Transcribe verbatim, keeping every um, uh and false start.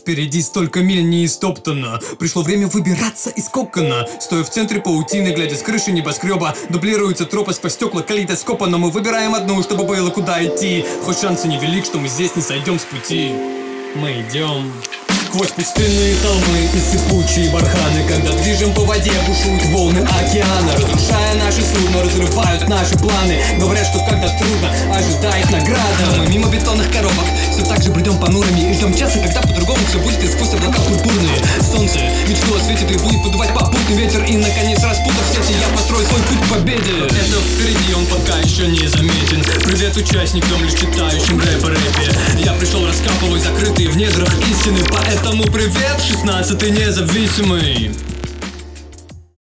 Впереди столько миль не истоптано. Пришло время выбираться из кокона. Стоя в центре паутины, глядя с крыши небоскреба, дублируются тропы сквозь стекла калейдоскопа. Но мы выбираем одну, чтобы было куда идти. Хоть шансы невелик, что мы здесь не сойдем с пути. Мы идем сквозь пустынные холмы и сыпучие барханы. Когда движем по воде, бушуют волны океана, разрушая наши судно, разрывают наши планы. Говорят, что когда трудно, ожидает награда. Но мы мимо бетонных коробок все так же бредем понурыми и ждем часа, когда по-другому все будет, и сквозь облака пурпурные. Солнце мечту осветит и будет подувать попутный ветер. И наконец, распутав сети, я построю свой путь к победе. Это впереди, он пока еще не заметен. Привет участникам, лишь читающим рэп-рэпе. Я пришел раскапывать закрытые в недрах истины. Поэтому привет, шестнадцатый независимый.